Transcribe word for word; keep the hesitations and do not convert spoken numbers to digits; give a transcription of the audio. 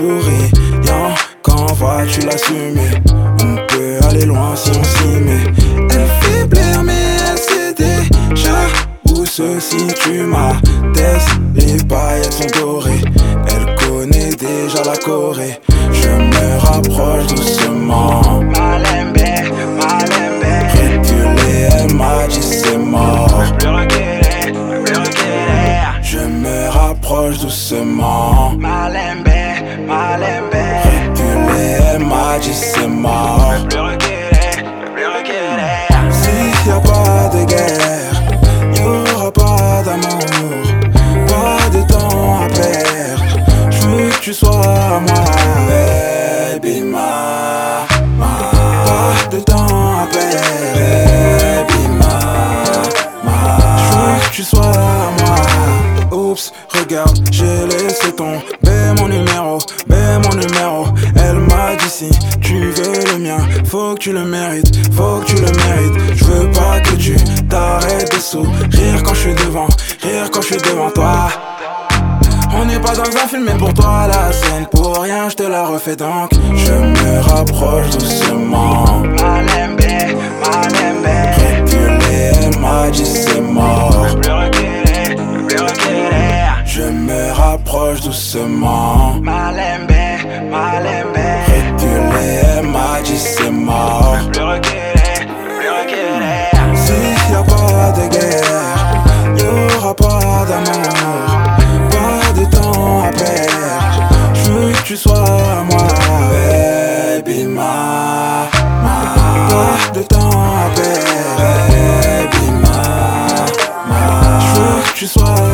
souriant. Quand vas-tu l'assumer? On peut aller loin si on s'y met. Elle fait plaire mais elle sait déjà où se situe ma tête. Les paillettes sont dorées, elle connaît déjà la Corée. Je me rapproche doucement. Malembe, Malembe. Reculer, elle m'a dit c'est mort. Plus reculer, plus reculer. Je me rapproche doucement. Malembe, Malembe. Reculer, elle m'a dit c'est mort. Plus reculer, plus reculer. S'il y a pas de guerre, y'aura pas d'amour, pas de temps à perdre. J'veux que tu sois à moi, baby ma, ma. Pas de temps à perdre, baby ma, ma. J'veux que tu sois à moi. Oups, regarde, j'ai laissé tomber mon numéro, ben mon numéro. Elle m'a dit si tu veux le mien, faut que tu le mérites, faut que tu le mérites. Je veux pas que tu t'arrêtes de sourire quand je suis devant, rire quand je suis devant toi. On n'est pas dans un film mais pour toi la scène, pour rien je te la refais donc. Je me rapproche doucement. Malembe, Malembe. Reculer, elle m'a dit c'est mort. Plus reculer, plus reculer. Je me rapproche doucement. Malembe, Malembe. Reculer, elle m'a dit c'est mort. Plus reculer, plus reculer. S'il y a pas de guerre, y'aura pas d'amour, pas de temps à perdre. J'veux que tu sois à moi, baby ma, ma. Pas de temps à perdre, baby ma, ma. J'veux que tu sois